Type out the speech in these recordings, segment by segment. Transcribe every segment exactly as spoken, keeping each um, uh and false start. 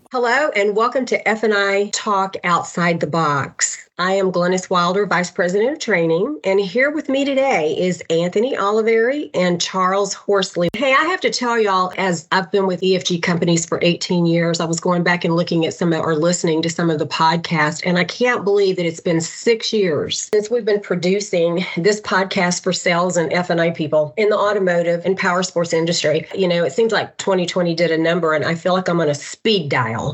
Hello, and welcome to F and I Talk Outside the Box. I am Glennis Wilder, Vice President of Training, and here with me today is Anthony Oliveri and Charles Horsley. Hey, I have to tell y'all, as I've been with E F G companies for eighteen years, I was going back and looking at some of, or listening to some of the podcasts, and I can't believe that it's been six years since we've been producing this podcast for sales and F and I people in the automotive and power sports industry. You know, it seems like twenty twenty did a number, and I feel like I'm on a speed dial.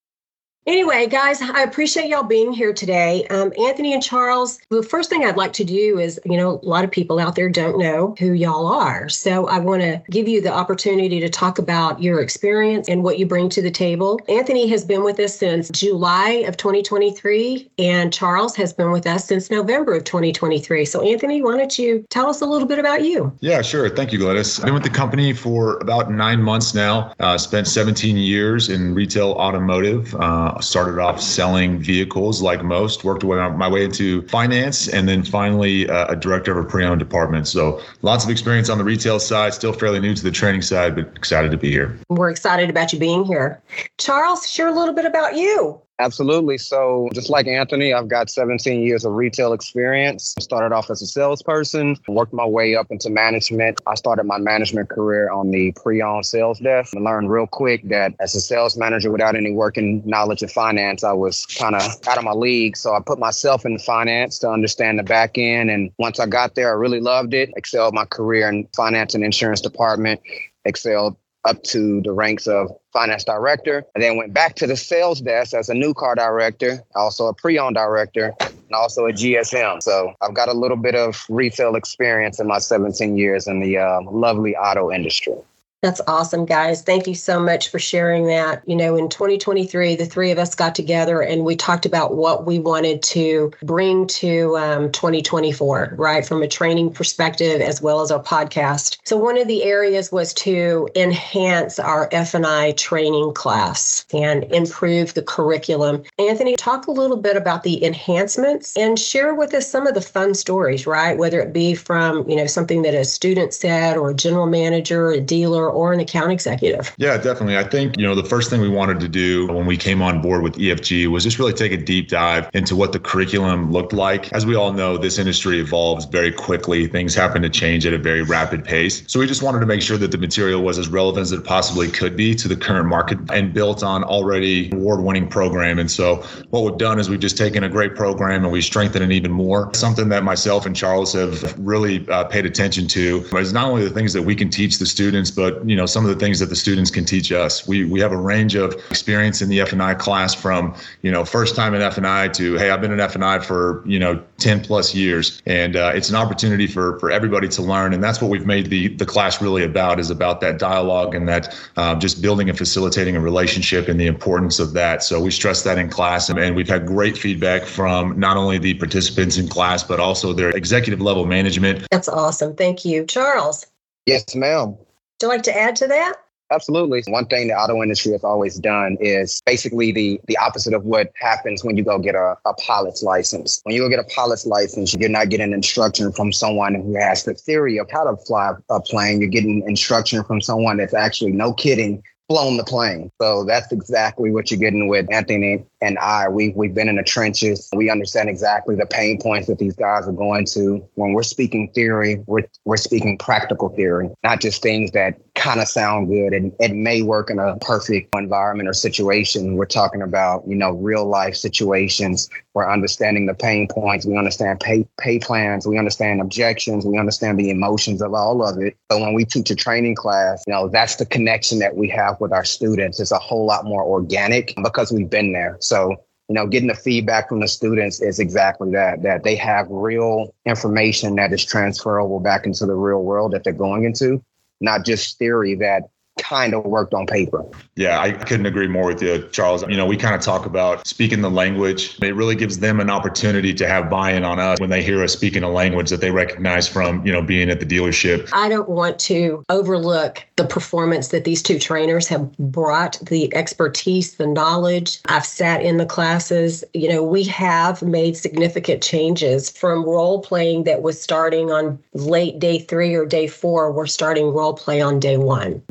Anyway, guys, I appreciate y'all being here today. Um, Anthony and Charles, the first thing I'd like to do is, you know, a lot of people out there don't know who y'all are. So I want to give you the opportunity to talk about your experience and what you bring to the table. Anthony has been with us since July of twenty twenty-three, and Charles has been with us since November of twenty twenty-three. So Anthony, why don't you tell us a little bit about you? Yeah, sure. Thank you, Gladys. I've been with the company for about nine months now. Uh, spent seventeen years in retail automotive. Uh, started off selling vehicles like most, worked my way into finance, and then finally uh, a director of a pre-owned department. So lots of experience on the retail side, still fairly new to the training side, but excited to be here. We're excited about you being here. Charles, share a little bit about you. Absolutely. So just like Anthony, I've got seventeen years of retail experience. I started off as a salesperson, worked my way up into management. I started my management career on the pre-owned sales desk. I learned real quick that as a sales manager without any working knowledge of finance, I was kind of out of my league. So I put myself in finance to understand the back end. And once I got there, I really loved it. Excelled my career in finance and insurance department, excelled up to the ranks of finance director, and then went back to the sales desk as a new car director, also a pre-owned director, and also a G S M. So I've got a little bit of retail experience in my seventeen years in the uh, lovely auto industry. That's awesome, guys. Thank you so much for sharing that. You know, in twenty twenty-three, the three of us got together and we talked about what we wanted to bring to um, twenty twenty-four, right, from a training perspective as well as our podcast. So one of the areas was to enhance our F and I training class and improve the curriculum. Anthony, talk a little bit about the enhancements and share with us some of the fun stories, right, whether it be from, you know, something that a student said or a general manager, a dealer, or an account executive. Yeah, definitely. I think, you know, the first thing we wanted to do when we came on board with E F G was just really take a deep dive into what the curriculum looked like. As we all know, this industry evolves very quickly. Things happen to change at a very rapid pace. So we just wanted to make sure that the material was as relevant as it possibly could be to the current market and built on already award-winning program. And so what we've done is we've just taken a great program and we strengthened it even more. Something that myself and Charles have really uh, paid attention to is not only the things that we can teach the students, but you know, some of the things that the students can teach us. We we have a range of experience in the F and I class from, you know, first time in F and I to, hey, I've been in F and I for, you know, ten plus years. And uh, it's an opportunity for for everybody to learn. And that's what we've made the the class really about, is about that dialogue and that uh, just building and facilitating a relationship and the importance of that. So we stress that in class. And we've had great feedback from not only the participants in class, but also their executive level management. That's awesome. Thank you. Charles? Yes, ma'am. Would you like to add to that? Absolutely. One thing the auto industry has always done is basically the, the opposite of what happens when you go get a, a pilot's license. When you go get a pilot's license, you're not getting instruction from someone who has the theory of how to fly a plane. You're getting instruction from someone that's actually, no kidding, flown the plane. So that's exactly what you're getting with Anthony and I. We, we've been in the trenches. We understand exactly the pain points that these guys are going to. When we're speaking theory, we're, we're speaking practical theory, not just things that kind of sound good and it may work in a perfect environment or situation. We're talking about, you know, real life situations. We're understanding the pain points. We understand pay, pay plans. We understand objections. We understand the emotions of all of it. So when we teach a training class, you know, that's the connection that we have with our students. It's a whole lot more organic because we've been there. So, you know, getting the feedback from the students is exactly that, that they have real information that is transferable back into the real world that they're going into, not just theory that kind of worked on paper. Yeah, I couldn't agree more with you, Charles. You know, we kind of talk about speaking the language. It really gives them an opportunity to have buy-in on us when they hear us speaking a language that they recognize from, you know, being at the dealership. I don't want to overlook the performance that these two trainers have brought, the expertise, the knowledge. I've sat in the classes. You know, we have made significant changes from role playing that was starting on late day three or day four. We're starting role play on day one. We've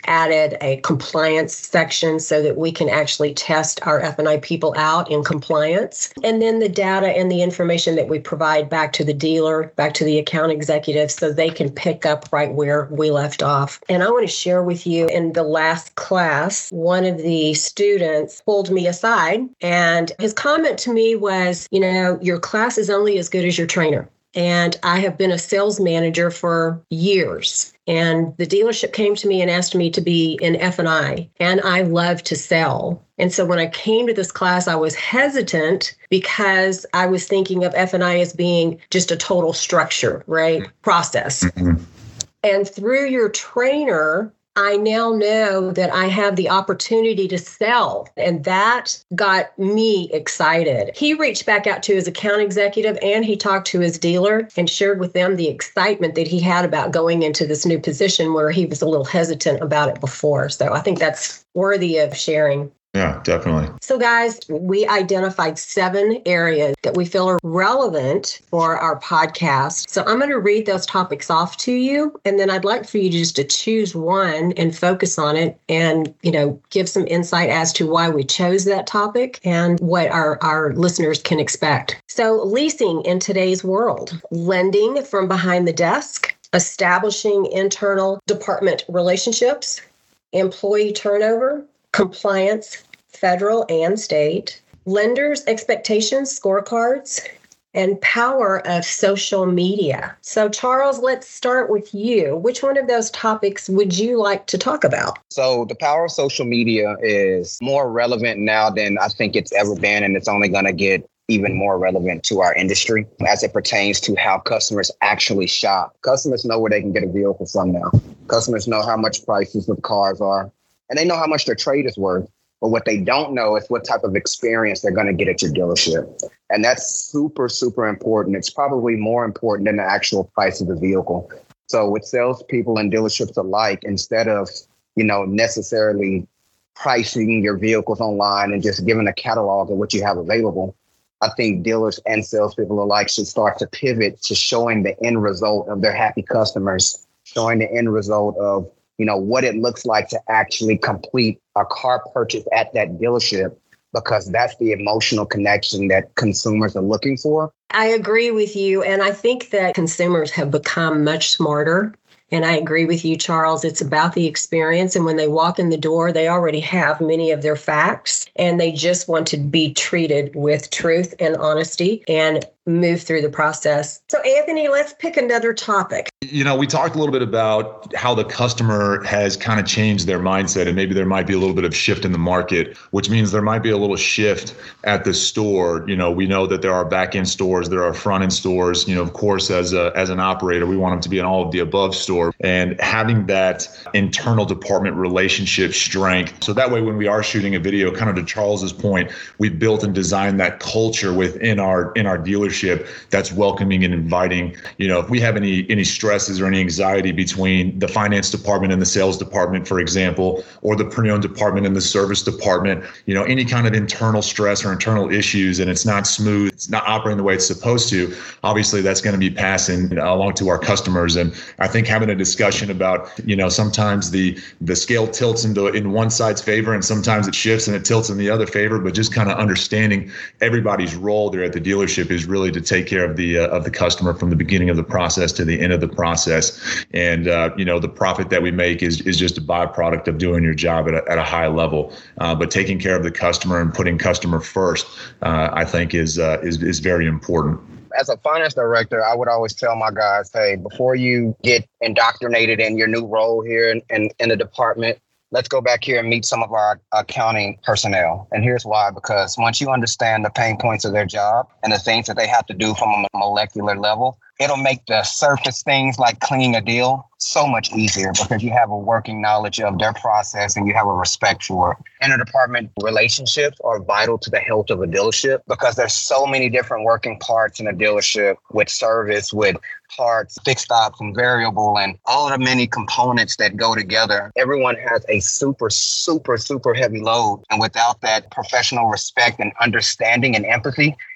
added a compliance section so that we can actually test our F and I people out in compliance. And then the data and the information that we provide back to the dealer, back to the account executive, so they can pick up right where we left off. And I want to share with you, in the last class, one of the students pulled me aside, and his comment to me was, you know, your class is only as good as your trainer. And I have been a sales manager for years. And the dealership came to me and asked me to be in F and I. And I love to sell. And so when I came to this class, I was hesitant because I was thinking of F and I as being just a total structure, right? Process. Mm-hmm. And through your trainer, I now know that I have the opportunity to sell, and that got me excited. He reached back out to his account executive and he talked to his dealer and shared with them the excitement that he had about going into this new position where he was a little hesitant about it before. So I think that's worthy of sharing. Yeah, definitely. So guys, we identified seven areas that we feel are relevant for our podcast. So I'm going to read those topics off to you, and then I'd like for you just to choose one and focus on it and, you know, give some insight as to why we chose that topic and what our, our listeners can expect. So leasing in today's world, lending from behind the desk, establishing internal department relationships, employee turnover, compliance, federal and state, lenders' expectations, scorecards, and power of social media. So, Charles, let's start with you. Which one of those topics would you like to talk about? So the power of social media is more relevant now than I think it's ever been, and it's only going to get even more relevant to our industry as it pertains to how customers actually shop. Customers know where they can get a vehicle from now. Customers know how much prices of cars are, and they know how much their trade is worth. But what they don't know is what type of experience they're going to get at your dealership. And that's super, super important. It's probably more important than the actual price of the vehicle. So with salespeople and dealerships alike, instead of, you know, necessarily pricing your vehicles online and just giving a catalog of what you have available, I think dealers and salespeople alike should start to pivot to showing the end result of their happy customers, showing the end result of, you know, what it looks like to actually complete a car purchase at that dealership, because that's the emotional connection that consumers are looking for. I agree with you. And I think that consumers have become much smarter. And I agree with you, Charles. It's about the experience. And when they walk in the door, they already have many of their facts, and they just want to be treated with truth and honesty and move through the process. So, Anthony, let's pick another topic. You know, we talked a little bit about how the customer has kind of changed their mindset, and maybe there might be a little bit of shift in the market, which means there might be a little shift at the store. You know, we know that there are back-end stores, there are front-end stores. You know, of course, as a as an operator, we want them to be in all of the above store, and having that internal department relationship strength. So that way, when we are shooting a video, kind of to Charles's point, we built and designed that culture within our in our dealership that's welcoming and inviting. You know, if we have any any stresses or any anxiety between the finance department and the sales department, for example, or the pre-owned department and the service department, you know, any kind of internal stress or internal issues, and it's not smooth, it's not operating the way it's supposed to, obviously that's going to be passing along to our customers. And I think having a discussion about, you know, sometimes the the scale tilts into in one side's favor, and sometimes it shifts and it tilts in the other favor, but just kind of understanding everybody's role there at the dealership is really to take care of the uh, of the customer from the beginning of the process to the end of the process. And uh, you know, the profit that we make is is just a byproduct of doing your job at a, at a high level. Uh, but taking care of the customer and putting customer first, uh, I think, is uh, is is very important. As a finance director, I would always tell my guys, hey, before you get indoctrinated in your new role here in, in, in the department, let's go back here and meet some of our accounting personnel. And here's why, because once you understand the pain points of their job and the things that they have to do from a molecular level, it'll make the surface things like cleaning a deal so much easier, because you have a working knowledge of their process and you have a respect for it. Interdepartment relationships are vital to the health of a dealership, because there's so many different working parts in a dealership, with service, with parts, fixed ops, and variable, and all of the many components that go together. Everyone has a super, super, super heavy load. And without that professional respect and understanding and empathy,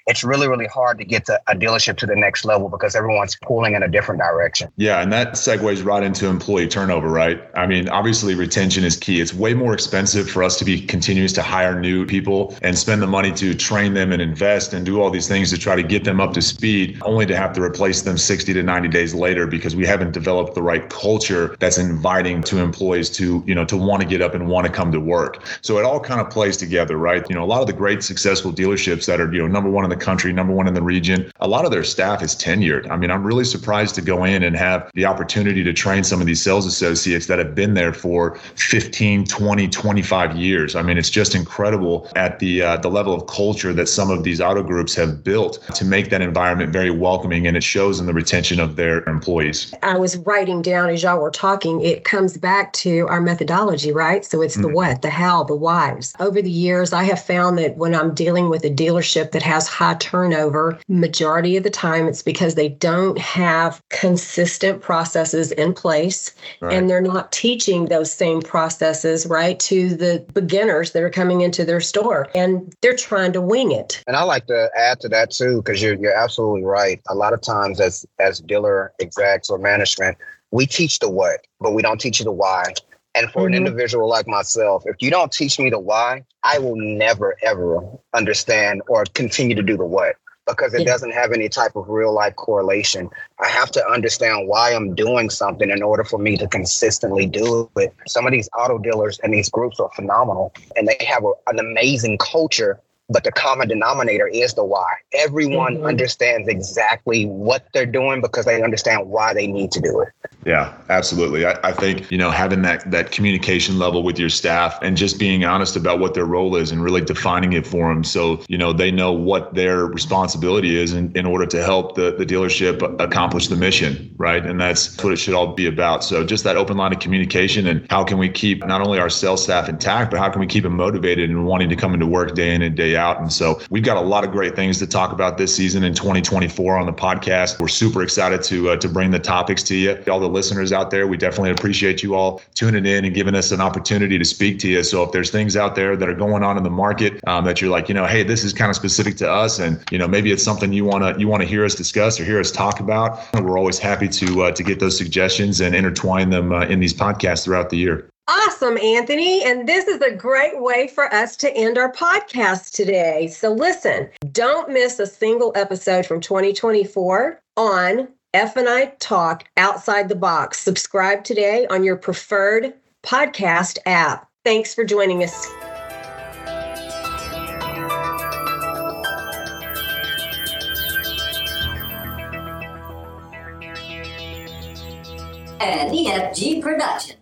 it's really, really hard to get to a dealership to the next level because everyone's pulling in a different direction. Yeah, and that segues right into employee turnover, right? I mean, obviously retention is key. It's way more expensive for us to be continuous to hire new people and spend the money to train them and invest and do all these things to try to get them up to speed, only to have to replace them sixty to ninety days later because we haven't developed the right culture that's inviting to employees to, you know, to want to get up and want to come to work. So it all kind of plays together, right? You know, a lot of the great successful dealerships that are, you know, number one in the country, number one in the region, a lot of their staff is tenured. I mean, I'm really surprised to go in and have the opportunity to train some of these sales associates that have been there for fifteen, twenty, twenty-five years. I mean, it's just incredible at the uh, the level of culture that some of these auto groups have built to make that environment very welcoming, and it shows in the retention of their employees. I was writing down as y'all were talking, it comes back to our methodology, right? So it's the mm-hmm. what, the how, the whys. Over the years, I have found that when I'm dealing with a dealership that has high turnover, majority of the time it's because they don't have consistent processes in place, right. and they're not teaching those same processes, right, to the beginners that are coming into their store, and they're trying to wing it. And I like to add to that too, because you're you're absolutely right. A lot of times as as dealer execs or management, we teach the what, but we don't teach you the why. And for mm-hmm. an individual like myself, if you don't teach me the why, I will never, ever understand or continue to do the what, because it yeah. doesn't have any type of real life correlation. I have to understand why I'm doing something in order for me to consistently do it. Some of these auto dealers and these groups are phenomenal, and they have a, an amazing culture. But the common denominator is the why. Everyone mm-hmm. understands exactly what they're doing because they understand why they need to do it. Yeah, absolutely. I, I think, you know, having that that communication level with your staff and just being honest about what their role is and really defining it for them so, you know, they know what their responsibility is in, in order to help the, the dealership accomplish the mission, right? And that's what it should all be about. So just that open line of communication, and how can we keep not only our sales staff intact, but how can we keep them motivated and wanting to come into work day in and day out. And so we've got a lot of great things to talk about this season in twenty twenty-four on the podcast. We're super excited to uh, to bring the topics to you. All the listeners out there, we definitely appreciate you all tuning in and giving us an opportunity to speak to you. So if there's things out there that are going on in the market um, that you're like, you know, hey, this is kind of specific to us, and you know, maybe it's something you want to you want to hear us discuss or hear us talk about, we're always happy to uh, to get those suggestions and intertwine them uh, in these podcasts throughout the year. Awesome, Anthony. And this is a great way for us to end our podcast today. So listen, don't miss a single episode from twenty twenty-four on F and I Talk Outside the Box. Subscribe today on your preferred podcast app. Thanks for joining us. An E F G production.